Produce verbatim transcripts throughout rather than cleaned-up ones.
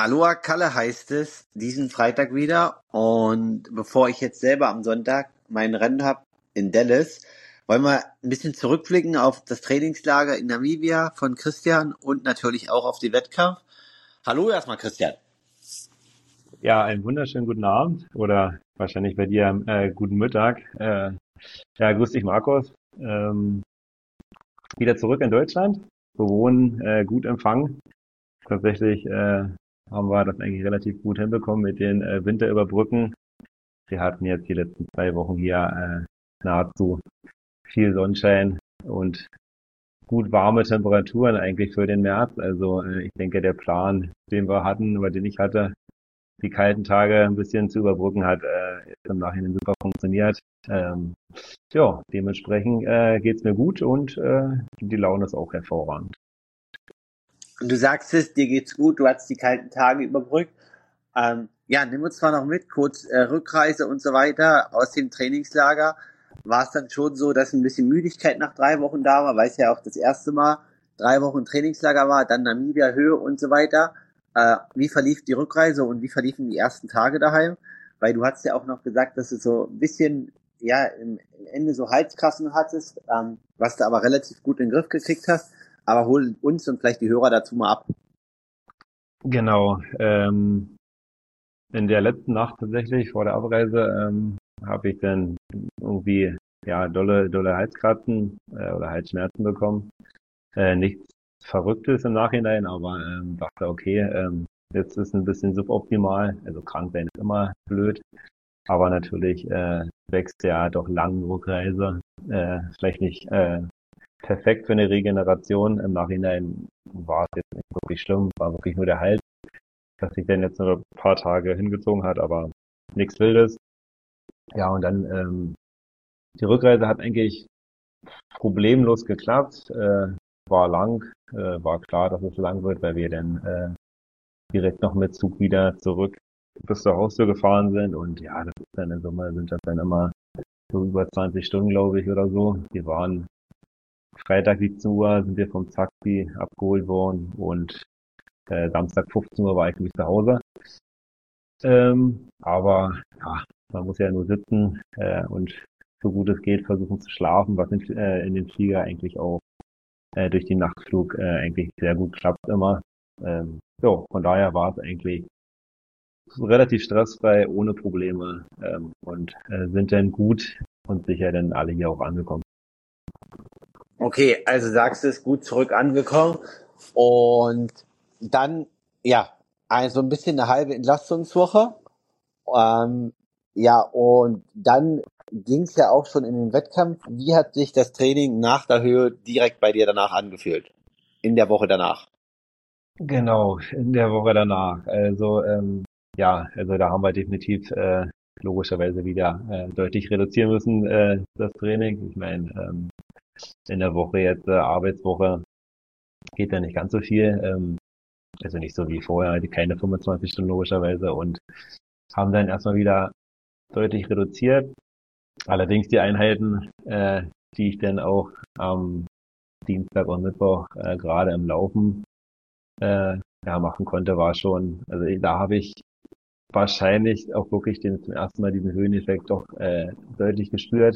Aloha Kalle heißt es, diesen Freitag wieder. Und bevor ich jetzt selber am Sonntag mein Rennen habe in Dallas, wollen wir ein bisschen zurückblicken auf das Trainingslager in Namibia von Christian und natürlich auch auf den Wettkampf. Hallo erstmal, Christian. Ja, einen wunderschönen guten Abend oder wahrscheinlich bei dir äh, guten Mittag. Äh, ja, grüß dich, Markus. Ähm, wieder zurück in Deutschland. Wir wohnen äh, gut empfangen. Tatsächlich äh, haben wir das eigentlich relativ gut hinbekommen mit den äh, Winterüberbrücken. Wir hatten jetzt die letzten zwei Wochen hier äh, nahezu viel Sonnenschein und gut warme Temperaturen eigentlich für den März. Also äh, ich denke, der Plan, den wir hatten oder den ich hatte, die kalten Tage ein bisschen zu überbrücken, hat äh, jetzt im Nachhinein super funktioniert. Ähm, ja, dementsprechend äh, geht's mir gut und äh, die Laune ist auch hervorragend. Und du sagst es, dir geht's gut, du hast die kalten Tage überbrückt. Ähm, ja, nimm uns zwar noch mit, kurz äh, Rückreise und so weiter aus dem Trainingslager. War es dann schon so, dass ein bisschen Müdigkeit nach drei Wochen da war, weil es ja auch das erste Mal drei Wochen Trainingslager war, dann Namibia, Höhe und so weiter. Äh, wie verlief die Rückreise und wie verliefen die ersten Tage daheim? Weil du hast ja auch noch gesagt, dass du so ein bisschen, ja, im, im Ende so Halskrassen hattest, ähm, was du aber relativ gut in den Griff gekriegt hast. Aber hol uns und vielleicht die Hörer dazu mal ab. Genau. Ähm, in der letzten Nacht tatsächlich vor der Abreise ähm, habe ich dann irgendwie ja dolle dolle Halskratzen äh, oder Halsschmerzen bekommen. Äh, nichts Verrücktes im Nachhinein, aber ähm, dachte, okay, ähm, jetzt ist ein bisschen suboptimal. Also krank sein ist immer blöd. Aber natürlich äh, wächst ja doch lang Rückreise. Äh, vielleicht nicht äh, perfekt für eine Regeneration. Im Nachhinein war es jetzt nicht wirklich schlimm, war wirklich nur der Hals, dass sich dann jetzt nur ein paar Tage hingezogen hat, aber nichts Wildes. Ja, und dann ähm, die Rückreise hat eigentlich problemlos geklappt. Äh, war lang, äh, war klar, dass es lang wird, weil wir dann äh, direkt noch mit Zug wieder zurück bis zur Haustür gefahren sind. Und ja, das ist dann in Summe sind das dann immer so über zwanzig Stunden, glaube ich, oder so. Wir waren Freitag siebzehn Uhr, sind wir vom Taxi abgeholt worden und äh, Samstag fünfzehn Uhr war ich nämlich zu Hause. Ähm, aber ja, man muss ja nur sitzen äh, und so gut es geht versuchen zu schlafen, was in, äh, in den Flieger eigentlich auch äh, durch den Nachtflug äh, eigentlich sehr gut klappt immer. Ähm, so, von daher war es eigentlich relativ stressfrei, ohne Probleme ähm, und äh, sind dann gut und sicher dann alle hier auch angekommen. Okay, also sagst du, es gut zurück angekommen und dann, ja, also ein bisschen eine halbe Entlastungswoche. Ähm, ja, und dann ging es ja auch schon in den Wettkampf. Wie hat sich das Training nach der Höhe direkt bei dir danach angefühlt? In der Woche danach? Genau, in der Woche danach. Also ähm, ja, also da haben wir definitiv äh, logischerweise wieder äh, deutlich reduzieren müssen, äh, das Training. Ich meine, ähm, in der Woche jetzt äh, Arbeitswoche geht ja nicht ganz so viel. Ähm, also nicht so wie vorher, die keine fünfundzwanzig Stunden logischerweise und haben dann erstmal wieder deutlich reduziert. Allerdings die Einheiten, äh, die ich dann auch am Dienstag und Mittwoch äh, gerade im Laufen äh, ja, machen konnte, war schon, also da habe ich wahrscheinlich auch wirklich den zum ersten Mal diesen Höheneffekt doch äh, deutlich gespürt.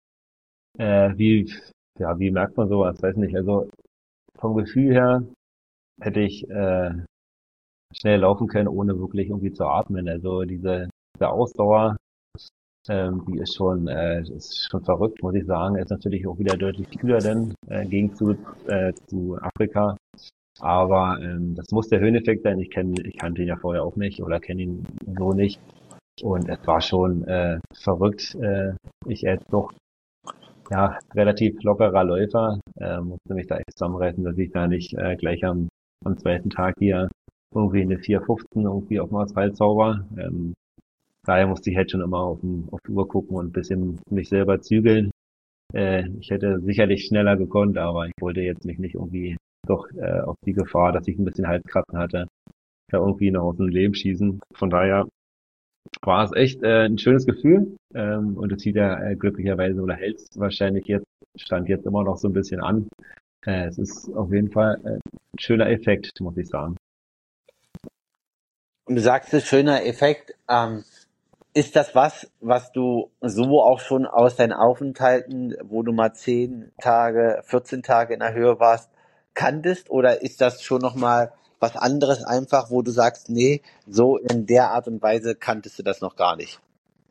Äh, wie, ja, wie merkt man sowas? Weiß nicht. Also vom Gefühl her hätte ich äh, schnell laufen können, ohne wirklich irgendwie zu atmen. Also diese, diese Ausdauer, ähm, die ist schon, äh, ist schon verrückt, muss ich sagen. Ist natürlich auch wieder deutlich kühler denn äh, gegen zu, äh, zu Afrika. Aber ähm, das muss der Höheneffekt sein. Ich kenne, ich kannte ihn ja vorher auch nicht oder kenne ihn so nicht. Und es war schon äh, verrückt. Äh, ich als doch ja relativ lockerer Läufer äh, musste mich da echt zusammenreißen, dass ich da nicht äh, gleich am, am zweiten Tag hier irgendwie eine vier fünfzehn irgendwie auf dem Asphalt zauber. Ähm, daher musste ich halt schon immer auf, den, auf die Uhr gucken und ein bisschen mich selber zügeln. Äh, ich hätte sicherlich schneller gekonnt, aber ich wollte jetzt mich nicht irgendwie doch äh, auf die Gefahr, dass ich ein bisschen Halskratzen hatte, da irgendwie noch aus dem Leben schießen. Von daher war es echt äh, ein schönes Gefühl ähm, und es zieht ja äh, glücklicherweise oder hält wahrscheinlich jetzt, stand jetzt immer noch so ein bisschen an. Äh, es ist auf jeden Fall äh, ein schöner Effekt, muss ich sagen. Du sagst es, schöner Effekt. Ähm, ist das was, was du so auch schon aus deinen Aufenthalten, wo du mal zehn Tage, vierzehn Tage in der Höhe warst, kanntest? Oder ist das schon nochmal was anderes einfach, wo du sagst, nee, so in der Art und Weise kanntest du das noch gar nicht?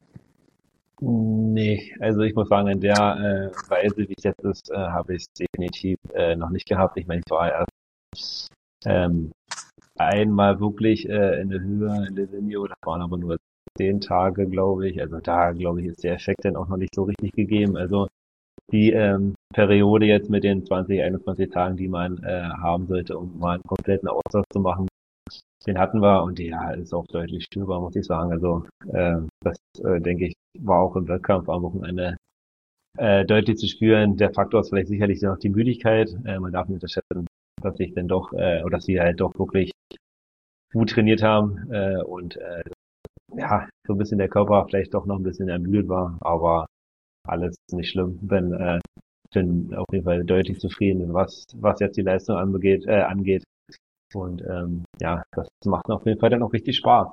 Nee, also ich muss sagen, in der äh, Weise, wie es jetzt ist, äh, habe ich es definitiv äh, noch nicht gehabt. Ich meine, ich war erst ähm, einmal wirklich äh, in der Höhe in Livigno, das waren aber nur zehn Tage, glaube ich. Also da, glaube ich, ist der Effekt dann auch noch nicht so richtig gegeben. Also die ähm, Periode jetzt mit den zwanzig, einundzwanzig Tagen, die man äh, haben sollte, um mal einen kompletten Austausch zu machen, den hatten wir und der ist auch deutlich spürbar, muss ich sagen. Also äh, das, äh, denke ich, war auch im Wettkampf am Wochenende äh, deutlich zu spüren. Der Faktor ist vielleicht sicherlich noch die Müdigkeit. Äh, man darf nicht unterschätzen, dass ich dann doch, äh, oder dass sie halt doch wirklich gut trainiert haben äh, und äh, ja, so ein bisschen der Körper vielleicht doch noch ein bisschen ermüdet war, aber alles nicht schlimm. Bin, äh, bin auf jeden Fall deutlich zufrieden, was, was jetzt die Leistung angeht, äh, angeht. Und ähm, ja, das macht auf jeden Fall dann auch richtig Spaß.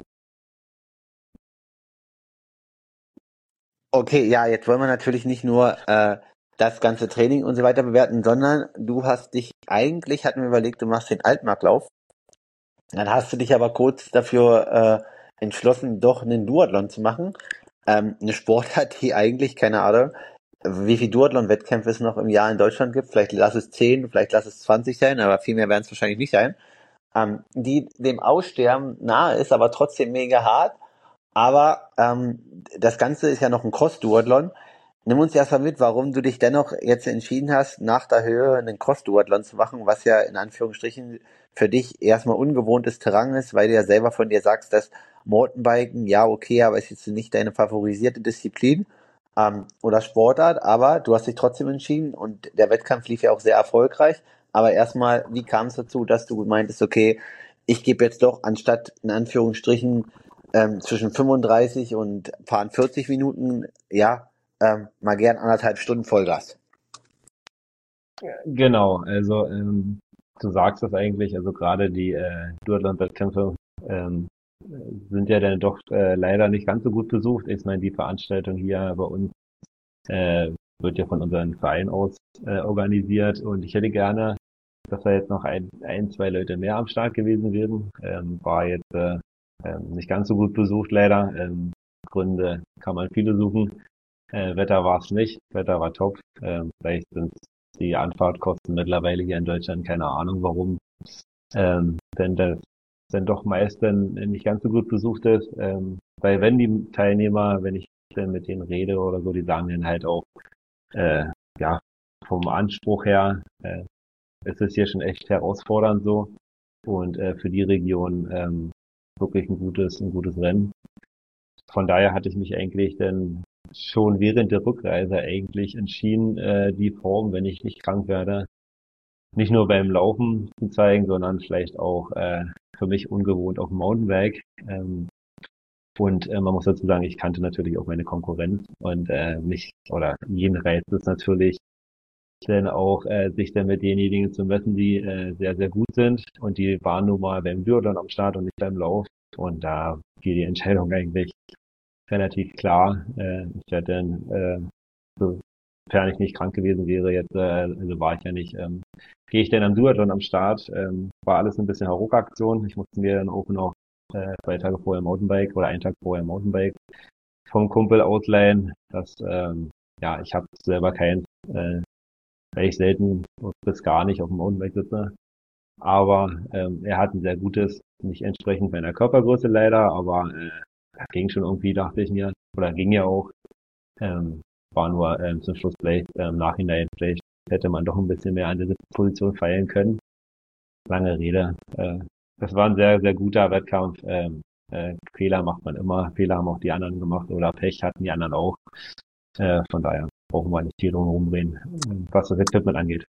Okay, ja, jetzt wollen wir natürlich nicht nur äh, das ganze Training und so weiter bewerten, sondern du hast dich eigentlich, hatten wir überlegt, du machst den Altmarklauf. Dann hast du dich aber kurz dafür äh, entschlossen, doch einen Duathlon zu machen. Ähm, eine Sportart, die eigentlich, keine Ahnung, wie viel Duathlon-Wettkämpfe es noch im Jahr in Deutschland gibt. Vielleicht lass es zehn, vielleicht lass es zwanzig sein, aber viel mehr werden es wahrscheinlich nicht sein. Ähm, die dem Aussterben nahe ist, aber trotzdem mega hart. Aber ähm, das Ganze ist ja noch ein Cross-Duathlon. Nimm uns erstmal mit, warum du dich dennoch jetzt entschieden hast, nach der Höhe einen Cross-Duathlon zu machen, was ja in Anführungsstrichen für dich erstmal ungewohntes Terrain ist, weil du ja selber von dir sagst, dass Mountainbiken, ja okay, aber ist jetzt nicht deine favorisierte Disziplin ähm, oder Sportart, aber du hast dich trotzdem entschieden und der Wettkampf lief ja auch sehr erfolgreich. Aber erstmal, wie kam es dazu, dass du meintest, okay, ich gebe jetzt doch anstatt in Anführungsstrichen ähm, zwischen fünfunddreißig und fahren vierzig Minuten, ja, ähm, mal gern anderthalb Stunden Vollgas. Genau, also ähm, du sagst das eigentlich, also gerade die äh, Duathlon-Wettkämpfe ähm, sind ja dann doch äh, leider nicht ganz so gut besucht. Ich meine, die Veranstaltung hier bei uns äh, wird ja von unserem Verein aus äh, organisiert und ich hätte gerne, dass da jetzt noch ein, ein, zwei Leute mehr am Start gewesen wären. Ähm, war jetzt äh, ähm, nicht ganz so gut besucht leider. Ähm, Gründe kann man viele suchen. Äh, Wetter war es nicht, Wetter war top. Ähm, vielleicht sind die Anfahrtkosten mittlerweile hier in Deutschland, keine Ahnung warum. Ähm, denn das dann doch meist dann nicht ganz so gut besucht ist. Ähm, weil wenn die Teilnehmer, wenn ich dann mit denen rede oder so, die sagen dann halt auch, äh, ja, vom Anspruch her, äh, ist es hier schon echt herausfordernd so. Und äh, für die Region ähm, wirklich ein gutes, ein gutes Rennen. Von daher hatte ich mich eigentlich dann schon während der Rückreise eigentlich entschieden, äh, die Form, wenn ich nicht krank werde, nicht nur beim Laufen zu zeigen, sondern vielleicht auch äh, für mich ungewohnt auf dem Mountainbike. Ähm, und äh, man muss dazu sagen, ich kannte natürlich auch meine Konkurrenz und äh, mich oder jeden reizt es natürlich, dann auch äh, sich dann mit denjenigen zu messen, die äh, sehr, sehr gut sind. Und die waren nun mal beim Duathlon am Start und nicht beim Lauf. Und da fiel die Entscheidung eigentlich relativ klar. Äh, ich werde dann, äh, sofern ich nicht krank gewesen wäre, jetzt, äh, also war ich ja nicht, ähm, gehe ich dann am Duathlon am Start. Ähm, war alles ein bisschen Hauruck-Aktion. Ich musste mir dann auch noch äh, zwei Tage vorher Mountainbike oder einen Tag vorher Mountainbike vom Kumpel ausleihen. Das, ähm, ja, ich habe selber keins, äh, weil ich selten bis gar nicht auf dem Mountainbike sitze. Aber ähm, er hat ein sehr gutes, nicht entsprechend meiner Körpergröße leider, aber äh, das ging schon irgendwie, dachte ich mir. Oder ging ja auch. Ähm, war nur ähm, zum Schluss vielleicht ähm, im Nachhinein, vielleicht hätte man doch ein bisschen mehr an dieser Position feilen können. Lange Rede. Äh, das war ein sehr, sehr guter Wettkampf. Ähm, äh, Fehler macht man immer. Fehler haben auch die anderen gemacht oder Pech hatten die anderen auch. Äh, von daher brauchen wir nicht viel drum rumreden, was das Equipment angeht.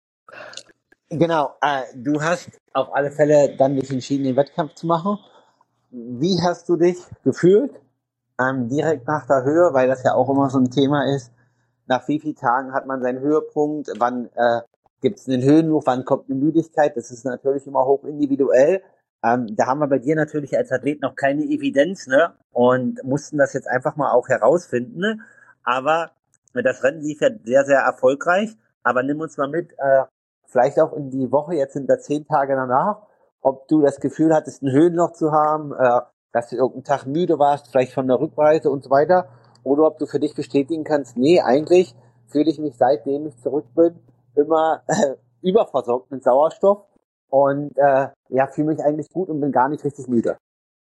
Genau, äh, du hast auf alle Fälle dann dich entschieden, den Wettkampf zu machen. Wie hast du dich gefühlt ähm, direkt nach der Höhe, weil das ja auch immer so ein Thema ist, nach wie vielen Tagen hat man seinen Höhepunkt, wann äh, gibt es einen Höhenluch, wann kommt eine Müdigkeit, das ist natürlich immer hoch individuell, Ähm, da haben wir bei dir natürlich als Athlet noch keine Evidenz, ne? Und mussten das jetzt einfach mal auch herausfinden. Ne? Aber das Rennen lief ja sehr, sehr erfolgreich. Aber nimm uns mal mit, äh, vielleicht auch in die Woche, jetzt sind da zehn Tage danach, ob du das Gefühl hattest, ein Höhenloch zu haben, äh, dass du irgendeinen Tag müde warst, vielleicht von der Rückreise und so weiter. Oder ob du für dich bestätigen kannst, nee, eigentlich fühle ich mich, seitdem ich zurück bin, immer äh, überversorgt mit Sauerstoff und äh, ja, fühle mich eigentlich gut und bin gar nicht richtig müde.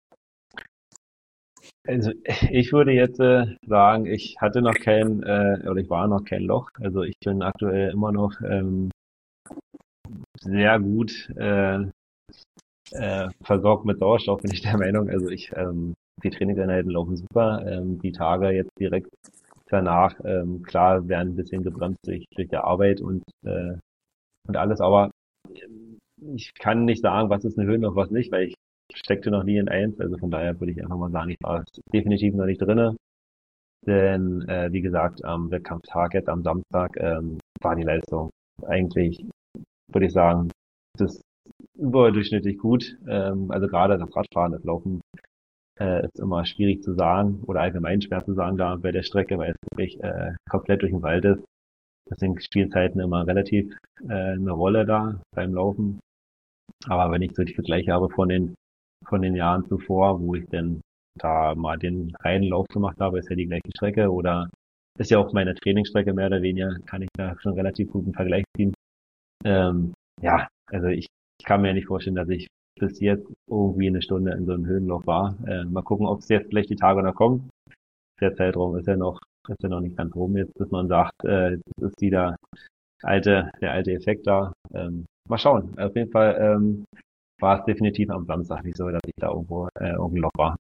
Also ich würde jetzt äh, sagen, ich hatte noch kein, äh, oder ich war noch kein Loch. Also ich bin aktuell immer noch ähm, sehr gut äh, äh, versorgt mit Sauerstoff, bin ich der Meinung. Also ich, ähm, die Trainingseinheiten laufen super. Ähm, die Tage jetzt direkt danach, ähm, klar, werden ein bisschen gebremst durch, durch die Arbeit und, äh, und alles, aber ähm, ich kann nicht sagen, was ist eine Höhe und was nicht, weil ich steckte noch nie in eins. Also von daher würde ich einfach mal sagen, ich war definitiv noch nicht drinne. Denn äh, wie gesagt, am Wettkampftag jetzt am Samstag ähm, war die Leistung eigentlich, würde ich sagen, das ist überdurchschnittlich gut. Ähm, also gerade das Radfahren, das Laufen äh, ist immer schwierig zu sagen oder allgemein schwer zu sagen da bei der Strecke, weil es wirklich äh, komplett durch den Wald ist. Deswegen spielen Zeiten immer relativ äh, eine Rolle da beim Laufen. Aber wenn ich so die Vergleiche habe von den von den Jahren zuvor, wo ich dann da mal den reinen Lauf gemacht habe, ist ja die gleiche Strecke oder ist ja auch meine Trainingsstrecke mehr oder weniger, kann ich da schon relativ guten Vergleich ziehen. Ähm, ja, also ich, ich kann mir nicht vorstellen, dass ich bis jetzt irgendwie eine Stunde in so einem Höhenloch war. Äh, mal gucken, ob es jetzt vielleicht die Tage noch kommen. Der Zeitraum ist ja noch, ist ja noch nicht ganz rum jetzt, bis man sagt, äh, das ist wieder alte, der alte Effekt da. Ähm, mal schauen. Auf jeden Fall ähm, war es definitiv am Samstag nicht so, dass ich da irgendwo äh, irgendein Loch war.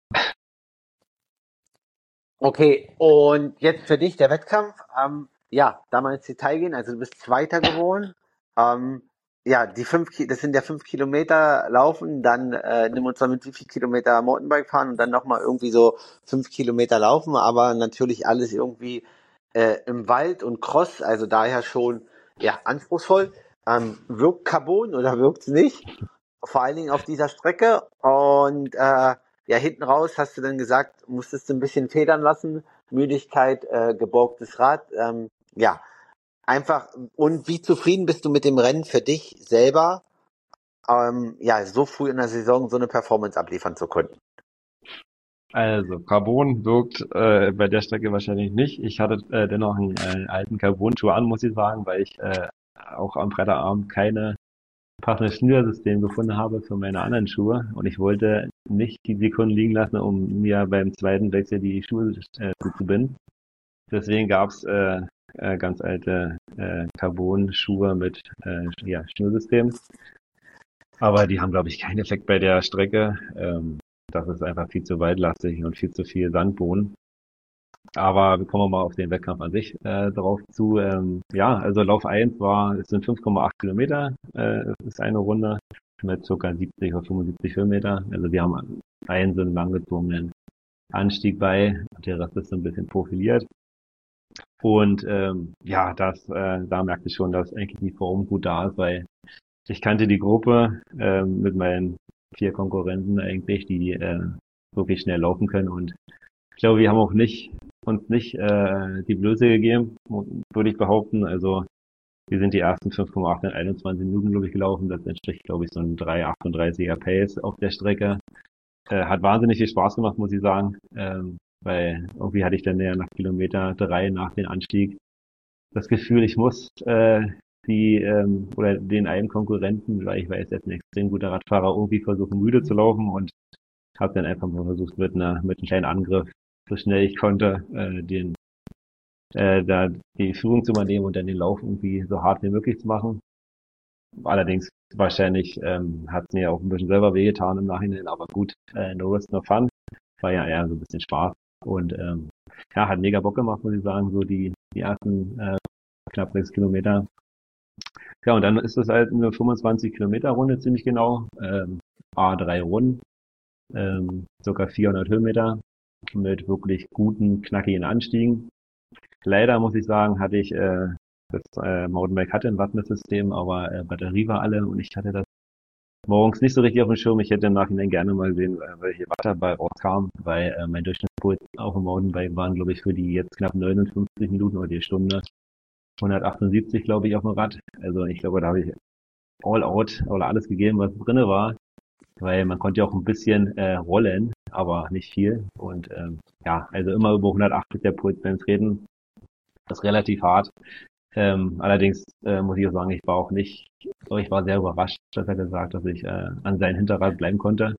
Okay, und jetzt für dich der Wettkampf. Ähm, ja, da mal ins Detail gehen. Also du bist Zweiter geworden. Ähm, ja, die fünf, Ki- das sind ja fünf Kilometer laufen, dann äh, nimm uns mal mit, wie viel Kilometer Mountainbike fahren und dann nochmal irgendwie so fünf Kilometer laufen, aber natürlich alles irgendwie äh, im Wald und Cross, also daher schon ja anspruchsvoll. Ähm, wirkt Carbon oder wirkt's nicht? Vor allen Dingen auf dieser Strecke. Und äh, ja, hinten raus hast du dann gesagt, musstest du ein bisschen federn lassen. Müdigkeit, äh, geborgtes Rad. Ähm, ja, einfach. Und wie zufrieden bist du mit dem Rennen für dich selber, ähm, ja, so früh in der Saison so eine Performance abliefern zu können? Also Carbon wirkt äh, bei der Strecke wahrscheinlich nicht. Ich hatte äh, dennoch einen äh, alten Carbon-Schuh an, muss ich sagen, weil ich äh, auch am Freitagabend keine passende Schnürsystem gefunden habe für meine anderen Schuhe und ich wollte nicht die Sekunden liegen lassen, um mir beim zweiten Wechsel die Schuhe äh, zu binden. Deswegen gab's äh, äh, ganz alte äh, Carbon-Schuhe mit äh, ja, Schnürsystem. Aber die haben, glaube ich, keinen Effekt bei der Strecke. Ähm, das ist einfach viel zu weitlastig und viel zu viel Sandboden. Aber wir kommen mal auf den Wettkampf an sich äh, drauf zu. Ähm, ja, also Lauf eins war, es sind fünf Komma acht Kilometer, äh, ist eine Runde mit ca. siebzig oder fünfundsiebzig Höhenmeter. Also wir haben einen so einen langgezogenen Anstieg bei, der Rest ist so ein bisschen profiliert. Und ähm, ja, das, äh, da merkte ich schon, dass eigentlich die Form gut da ist, weil ich kannte die Gruppe ähm, mit meinen vier Konkurrenten eigentlich, die äh, wirklich schnell laufen können. Und ich glaube, wir haben auch nicht uns nicht äh, die Blöße gegeben, würde ich behaupten. Also wir sind die ersten fünf Komma acht in einundzwanzig Minuten, glaube ich, gelaufen. Das entspricht, glaube ich, so ein drei Komma achtunddreißiger Pace auf der Strecke. Äh, hat wahnsinnig viel Spaß gemacht, muss ich sagen. Ähm, weil irgendwie hatte ich dann ja nach Kilometer drei nach dem Anstieg das Gefühl, ich muss äh, die ähm, oder den einen Konkurrenten, weil ich weiß, er ist ein extrem guter Radfahrer, irgendwie versuchen müde zu laufen und habe dann einfach mal versucht mit einer mit einem kleinen Angriff, so schnell ich konnte, äh, den äh, da die Führung zu übernehmen und dann den Lauf irgendwie so hart wie möglich zu machen. Allerdings wahrscheinlich ähm, hat mir auch ein bisschen selber wehgetan im Nachhinein, aber gut, äh, no risk, no fun. War ja eher so ein bisschen Spaß und ähm, ja, hat mega Bock gemacht, muss ich sagen, so die die ersten äh, knapp sechs Kilometer. Ja, und dann ist es halt eine fünfundzwanzig Kilometer Runde ziemlich genau, ähm, A drei Runden, ähm, circa vierhundert Höhenmeter mit wirklich guten, knackigen Anstiegen. Leider muss ich sagen, hatte ich, äh, das äh, Mountainbike hatte ein Wattmesssystem, aber äh, Batterie war alle und ich hatte das morgens nicht so richtig auf dem Schirm. Ich hätte im Nachhinein gerne mal gesehen, äh, welche Watt dabei rauskam, weil äh, mein Durchschnittspuls auf dem Mountainbike waren, glaube ich, für die jetzt knapp neunundfünfzig Minuten oder die Stunde hundertachtundsiebzig, glaube ich, auf dem Rad. Also ich glaube, da habe ich all out oder alles gegeben, was drinne war, weil man konnte ja auch ein bisschen äh, rollen, aber nicht viel. Und ähm, ja, also immer über hundertachtzig der Puls beim Treten. Das ist relativ hart. Ähm, allerdings äh, muss ich auch sagen, ich war auch nicht, ich war sehr überrascht, dass er gesagt, dass ich äh, an seinem Hinterrad bleiben konnte.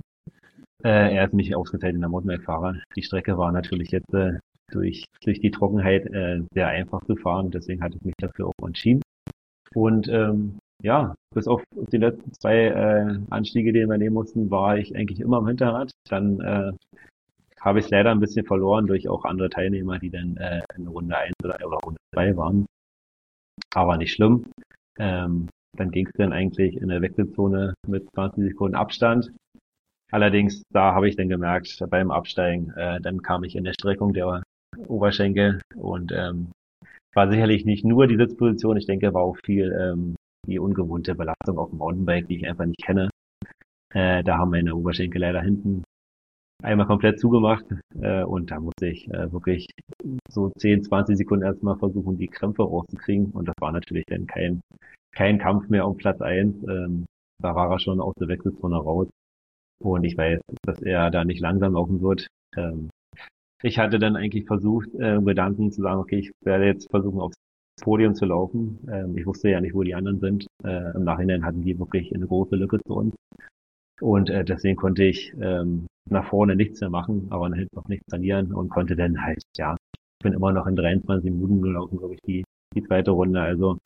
Äh, er ist mich ausgezeichneten Mountainbike-Fahrer. Die Strecke war natürlich jetzt äh, durch durch die Trockenheit äh, sehr einfach zu fahren, deswegen hatte ich mich dafür auch entschieden. Und ähm, ja, bis auf die letzten zwei äh, Anstiege, die wir nehmen mussten, war ich eigentlich immer am Hinterrad. Dann äh, habe ich es leider ein bisschen verloren durch auch andere Teilnehmer, die dann äh, in Runde eins oder, oder Runde zwei waren. Aber nicht schlimm. Ähm, dann ging es dann eigentlich in der Wechselzone mit zwanzig Sekunden Abstand. Allerdings, da habe ich dann gemerkt, beim Absteigen, äh, dann kam ich in der Streckung der Oberschenkel und ähm, war sicherlich nicht nur die Sitzposition, ich denke, war auch viel ähm, die ungewohnte Belastung auf dem Mountainbike, die ich einfach nicht kenne. Äh, da haben meine Oberschenkel leider hinten einmal komplett zugemacht äh, und da musste ich äh, wirklich so zehn, zwanzig Sekunden erstmal versuchen, die Krämpfe rauszukriegen und das war natürlich dann kein kein Kampf mehr um Platz eins. Ähm, da war er schon aus der Wechselzone raus und ich weiß, dass er da nicht langsam laufen wird. Ähm, ich hatte dann eigentlich versucht, äh, Gedanken zu sagen, okay, ich werde jetzt versuchen, aufs Podium zu laufen. Ähm, ich wusste ja nicht, wo die anderen sind. Äh, Im Nachhinein hatten die wirklich eine große Lücke zu uns. Und äh, deswegen konnte ich ähm, nach vorne nichts mehr machen, aber nach hinten auch nichts verlieren und konnte dann halt, ja, ich bin immer noch in dreiundzwanzig Minuten gelaufen, glaube ich, die, die zweite Runde. Also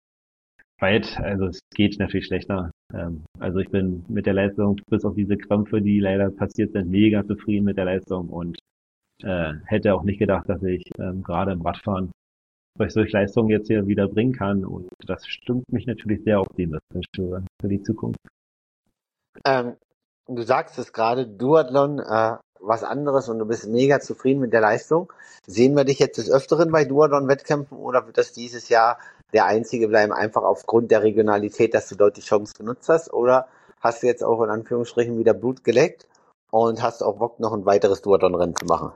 weit, also es geht natürlich schlechter. Ähm, also ich bin mit der Leistung, bis auf diese Krämpfe, die leider passiert sind, mega zufrieden mit der Leistung und äh, hätte auch nicht gedacht, dass ich ähm, gerade im Radfahren solche Leistungen jetzt hier wieder bringen kann und das stimmt mich natürlich sehr optimistisch für, für die Zukunft. Ähm, Du sagst es gerade, Duathlon, äh, was anderes und du bist mega zufrieden mit der Leistung. Sehen wir dich jetzt des Öfteren bei Duathlon-Wettkämpfen oder wird das dieses Jahr der einzige bleiben, einfach aufgrund der Regionalität, dass du dort die Chance genutzt hast? Oder hast du jetzt auch in Anführungsstrichen wieder Blut geleckt und hast auch Bock, noch ein weiteres Duathlon-Rennen zu machen?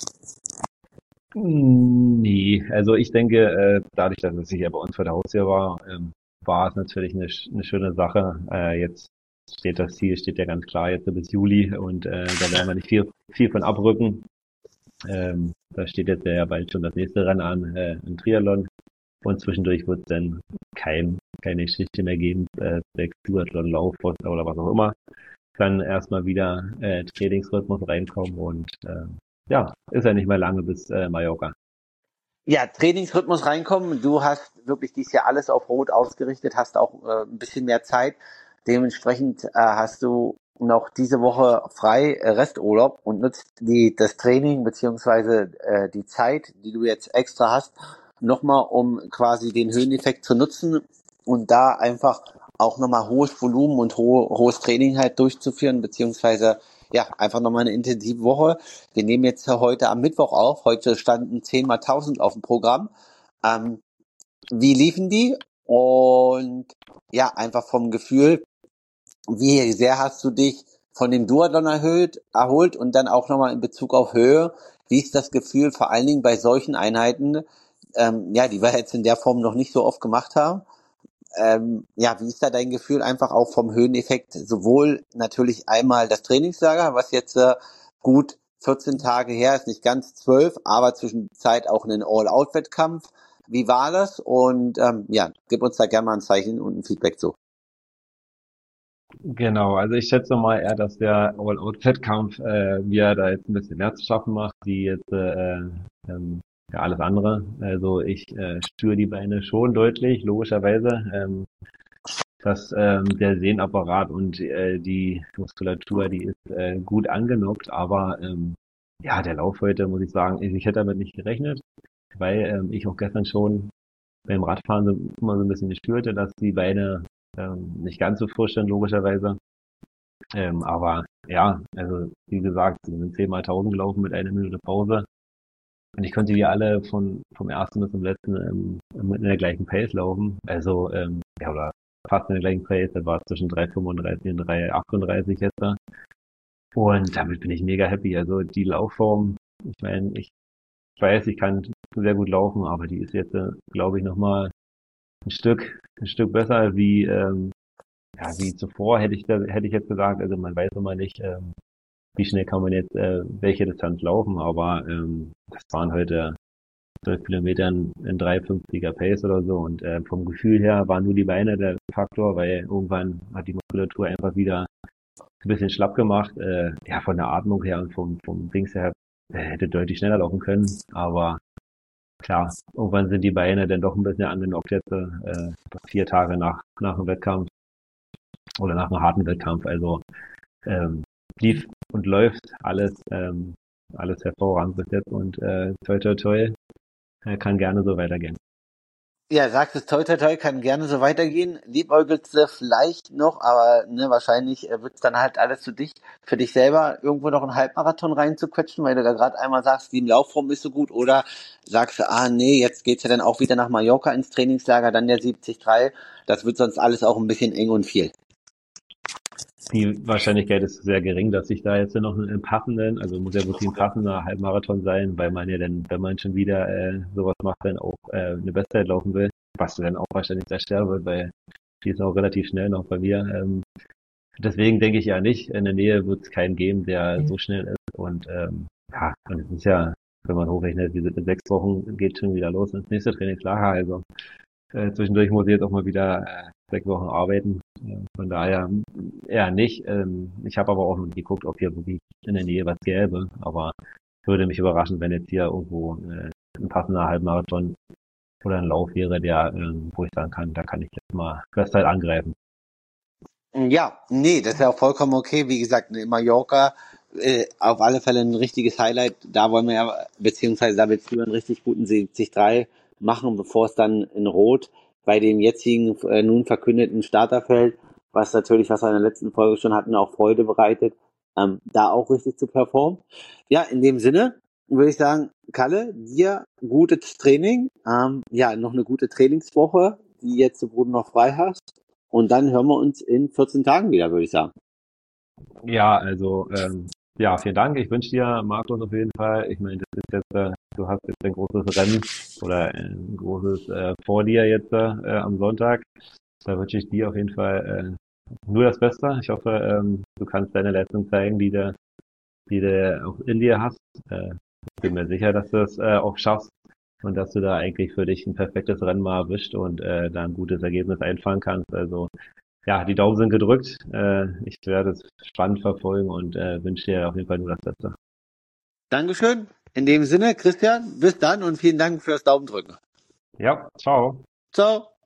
Nee, also ich denke, äh, dadurch, dass es hier bei uns vor der Haustür war, ähm, war es natürlich eine, sch- eine schöne Sache. Äh, jetzt steht das Ziel, steht ja ganz klar jetzt so bis Juli und äh, da werden wir nicht viel, viel von abrücken. Ähm, da steht jetzt ja bald schon das nächste Rennen an, äh, ein Triathlon und zwischendurch wird es dann kein, keine Geschichte mehr geben, äh, sechs Duathlon, Lauf oder was auch immer. Dann erstmal wieder äh, Trainingsrhythmus reinkommen und äh, ja, ist ja nicht mehr lange bis äh, Mallorca. Ja, Trainingsrhythmus reinkommen. Du hast wirklich dieses Jahr alles auf Rot ausgerichtet, hast auch äh, ein bisschen mehr Zeit. Dementsprechend äh, hast du noch diese Woche frei, äh, Resturlaub und nutzt die, das Training beziehungsweise äh, die Zeit, die du jetzt extra hast, nochmal, um quasi den Höheneffekt zu nutzen und da einfach auch nochmal hohes Volumen und ho hohes Training halt durchzuführen, beziehungsweise ja, einfach nochmal eine intensive Woche. Wir nehmen jetzt heute am Mittwoch auf. Heute standen zehn mal tausend auf dem Programm. Ähm, wie liefen die? Und ja, einfach vom Gefühl, wie sehr hast du dich von dem Duathlon erhöht, erholt und dann auch nochmal in Bezug auf Höhe? Wie ist das Gefühl, vor allen Dingen bei solchen Einheiten, ähm, ja, die wir jetzt in der Form noch nicht so oft gemacht haben? Ähm, ja, wie ist da dein Gefühl einfach auch vom Höheneffekt? Sowohl natürlich einmal das Trainingslager, was jetzt äh, gut vierzehn Tage her ist, nicht ganz zwölf, aber zwischenzeit auch einen All-Out-Wettkampf. Wie war das? Und ähm, ja, gib uns da gerne mal ein Zeichen und ein Feedback zu. Genau, also ich schätze mal eher, dass der All-Out-Wettkampf äh, mir da jetzt ein bisschen mehr zu schaffen macht, wie jetzt äh, ähm, ja, alles andere. Also ich äh, spüre die Beine schon deutlich, logischerweise. Ähm, dass ähm, der Sehnapparat und äh, die Muskulatur, die ist äh, gut angenockt, aber ähm, ja, der Lauf heute, muss ich sagen, ich hätte damit nicht gerechnet, weil ähm, ich auch gestern schon beim Radfahren so, immer so ein bisschen spürte, dass die Beine ähm, nicht ganz so frisch sind, logischerweise. Ähm, aber ja, also wie gesagt, wir sind zehn mal tausend gelaufen mit einer Minute Pause. Und ich konnte die alle von vom ersten bis zum letzten ähm, mit in der gleichen Pace laufen. Also ähm, ja, oder fast in der gleichen Pace, der war zwischen drei fünfunddreißig und drei achtunddreißig jetzt. Und damit bin ich mega happy. Also die Laufform, ich meine, ich weiß, ich kann sehr gut laufen, aber die ist jetzt, glaube ich, nochmal ein Stück, ein Stück besser wie, ähm, ja, wie zuvor, hätte ich, da, hätte ich jetzt gesagt. Also man weiß immer nicht, ähm, wie schnell kann man jetzt äh, welche Distanz laufen, aber ähm, das waren heute zwölf Kilometer in drei fünfziger Pace oder so und äh, vom Gefühl her waren nur die Beine der Faktor, weil irgendwann hat die Muskulatur einfach wieder ein bisschen schlapp gemacht. Äh, ja, von der Atmung her und vom, vom Dings her äh, hätte deutlich schneller laufen können, aber klar, irgendwann sind die Beine dann doch ein bisschen angenockt jetzt, äh, vier Tage nach, nach dem Wettkampf oder nach einem harten Wettkampf, also ähm, lief und läuft alles, ähm, alles hervorragend bis jetzt und äh, toi toi toi, kann gerne so weitergehen. Ja, sagst es, toi toi toi, kann gerne so weitergehen. Liebäugelst du vielleicht noch, aber ne, wahrscheinlich äh, wird's dann halt alles zu dicht für dich selber, irgendwo noch einen Halbmarathon reinzuquetschen, weil du da gerade einmal sagst, die Laufform ist so gut, oder sagst du, ah nee, jetzt geht's ja dann auch wieder nach Mallorca ins Trainingslager, dann der siebzig drei, das wird sonst alles auch ein bisschen eng und viel. Die Wahrscheinlichkeit ist sehr gering, dass ich da jetzt noch einen passenden, also muss ja wirklich ein passender Halbmarathon sein, weil man ja dann, wenn man schon wieder äh, sowas macht, dann auch äh, eine Bestzeit laufen will, was dann auch wahrscheinlich sehr schwer wird, weil die ist auch relativ schnell noch bei mir. Ähm, deswegen denke ich ja nicht, in der Nähe wird es keinen geben, der so schnell ist und ähm, ja, und es ist ja, wenn man hochrechnet, diese sechs Wochen geht schon wieder los ins nächste Trainingslager, also äh, zwischendurch muss ich jetzt auch mal wieder äh, sechs Wochen arbeiten. Äh, von daher eher nicht. Ähm, ich habe aber auch noch nicht geguckt, ob hier wirklich in der Nähe was gäbe. Aber würde mich überraschen, wenn jetzt hier irgendwo äh, ein passender Halbmarathon oder ein Lauf wäre, der, äh, wo ich sagen kann, da kann ich jetzt mal Bestzeit angreifen. Ja, nee, das ist ja auch vollkommen okay. Wie gesagt, in Mallorca äh, auf alle Fälle ein richtiges Highlight. Da wollen wir ja, beziehungsweise da willst du einen richtig guten siebzig drei machen, bevor es dann in Rot bei dem jetzigen äh, nun verkündeten Starterfeld, was natürlich, was wir in der letzten Folge schon hatten, auch Freude bereitet, ähm, da auch richtig zu performen. Ja, in dem Sinne würde ich sagen, Kalle, dir gutes Training, ähm, ja, noch eine gute Trainingswoche, die jetzt du noch frei hast. Und dann hören wir uns in vierzehn Tagen wieder, würde ich sagen. Ja, also ähm, ja, vielen Dank. Ich wünsche dir, Markus, auf jeden Fall. Ich meine, das ist jetzt, äh, du hast jetzt ein großes Rennen oder ein großes äh, vor dir jetzt äh, am Sonntag. Da wünsche ich dir auf jeden Fall äh, nur das Beste. Ich hoffe, ähm, du kannst deine Leistung zeigen, die du, die du auch in dir hast. Äh, ich bin mir sicher, dass du es äh, auch schaffst und dass du da eigentlich für dich ein perfektes Rennen mal erwischt und äh, da ein gutes Ergebnis einfahren kannst. Also ja, die Daumen sind gedrückt. Äh, ich werde es spannend verfolgen und äh, wünsche dir auf jeden Fall nur das Beste. Dankeschön. In dem Sinne, Christian, bis dann und vielen Dank fürs Daumendrücken. Ja, ciao. Ciao.